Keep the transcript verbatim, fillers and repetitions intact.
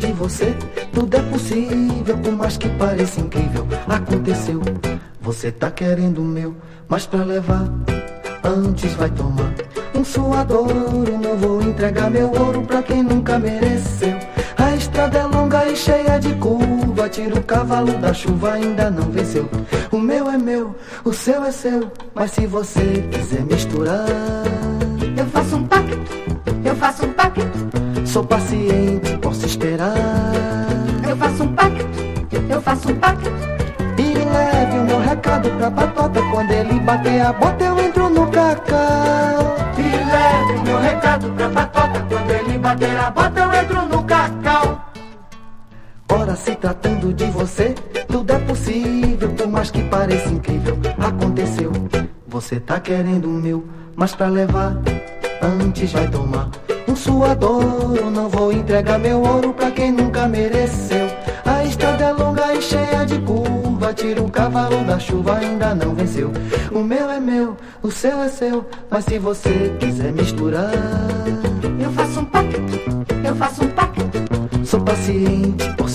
de você, tudo é possível, por mais que pareça incrível. Aconteceu, você tá querendo o meu, mas pra levar, antes vai tomar um suadouro. Não vou entregar meu ouro pra quem nunca mereceu. A estrada é longa e cheia de curva, tira o cavalo da chuva, ainda não venceu. O meu é meu, o seu é seu, mas se você quiser misturar, eu faço um pacto, eu faço um pacto. Sou paciente, posso esperar. Eu faço um pacto, eu faço um pacto. E leve o meu recado pra Patota, quando ele bater a bota eu entro no cacau. E leve o meu recado pra Patota, quando ele bater a bota eu entro no cacau. Ora, se tratando de você, tudo é possível, por mais que pareça incrível. Aconteceu, você tá querendo o meu, mas pra levar, antes vai tomar um suadouro. Não vou entregar meu ouro pra quem nunca mereceu. A estrada é longa e cheia de curva, tira o cavalo da chuva, ainda não venceu. O meu é meu, o seu é seu, mas se você quiser misturar, eu faço um pacto, eu faço um pacto. Sou paciente, posso